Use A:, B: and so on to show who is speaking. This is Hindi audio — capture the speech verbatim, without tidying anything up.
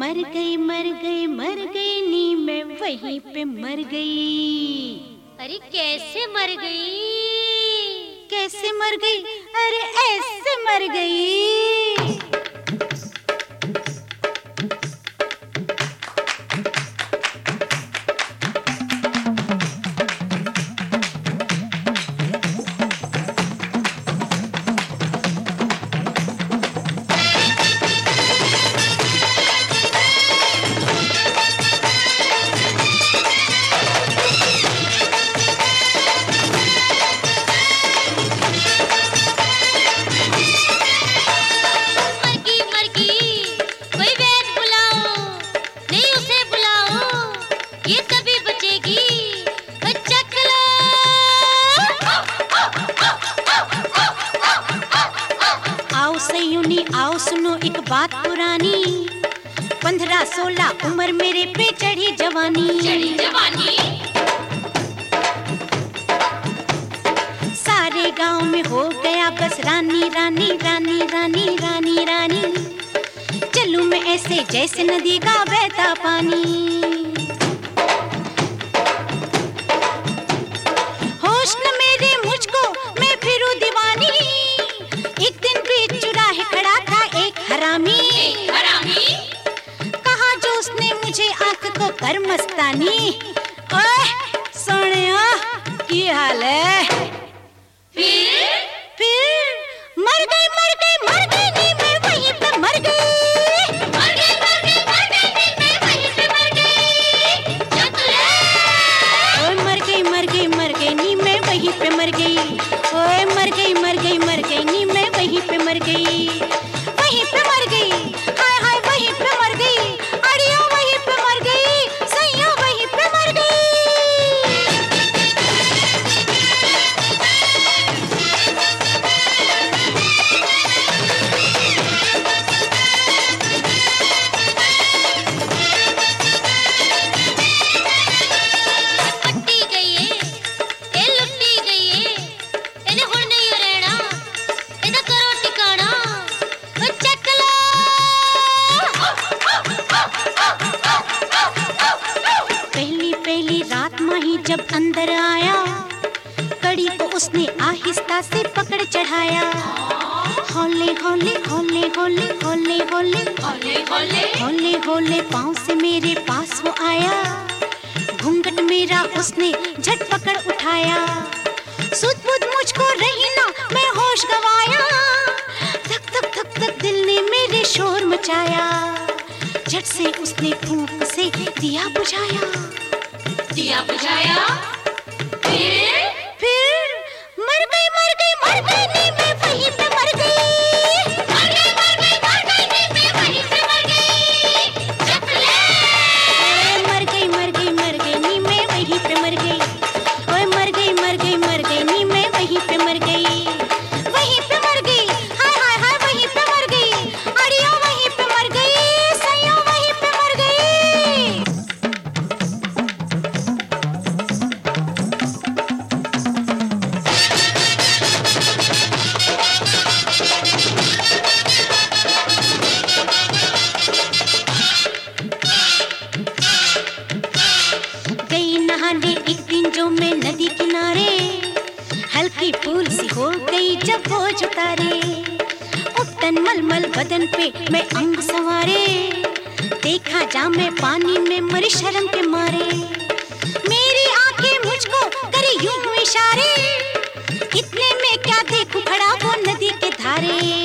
A: मर गई मर गई मर गई नी मैं वहीं पे मर गई।
B: अरे कैसे मर गई?
A: कैसे मर गई? अरे ऐसे मर गई। आओ सुनो एक बात पुरानी, पंद्रह सोलह उम्र मेरे पे चढ़ी जवानी।
B: चढ़ी जवानी
A: सारे गांव में हो गया बस रानी रानी रानी रानी रानी रानी। चलूं मैं ऐसे जैसे नदी का बहता पानी। होश न मेरे मुझको मैं फिरूं दीवानी। एक दिन बीच चुराहे खड़ा था एक हरामी।
B: एक हरामी
A: कहा जो उसने मुझे आंख को कर मस्तानी। ओए सोनिया की हाल है?
B: फिर
A: फिर मर गई मर गई मर गई नी मैं वहीं पे मर गई।
B: मर गई मर गई मर गई नी मैं वहीं पे मर गई। चतुरे
A: ओए मर गई मर गई मर गई नी मैं वहीं पे मर गई। ओए मर गई मर गई मर गई नी मैं वहीं पे मर गई। वहीं पे मर गई हाय हाय वहीं पे मर गई। अड़ियो वहीं पे मर गई सैया वहीं पे मर गई।
B: पट्टी गई है ए लुट्टी गई है एने हुण नहीं रहना एदा करो ठिकाना। ओ चक लो
A: पहली पहली रात माही जब अंदर आया, कड़ी को उसने आहिस्ता से पकड़ चढ़ाया। हौले हौले हौले हौले हौले हौले
B: होले होले
A: हौले हौले पाँव से मेरे पास वो आया। घूंघट मेरा उसने झट पकड़ उठाया। सुध बुध मुझको रही ना मैं होश गवाया। धक धक धक धक दिल ने मेरे शोर मचाया। झट से उसने फूंक से दिया बुझाया।
B: दिया बुझाया। फिर
A: फिर मर गई मर गई मर गई नी मैं वहीं पे मर गई।
B: मर गई मर गई मर गई नी मैं वहीं पे मर गई। चकले
A: ओए मर गई मर गई मर गई नी मैं वहीं पे मर गई। ओए मर गई मर गई मर गई नी मैं वहीं पे मर गई। वहीं पे मर गई हाय हाय हाय वहीं पे मर गई। अड़ियो वहीं पे मर गई सैया वहीं पे मर गई। गई नहाने एक दिन जो मैं नदी किनारे, हल्की फूल सी हो गई जब बोझ उतारे। उपटन मलमल बदन पे मैं अंग संवारे, देखा जा मैं पानी में मरी शर्म के मारे। मेरी आंखें मुझको करे यूं इशारे, इतने में क्या देखूं खड़ा वो नदी के धारे।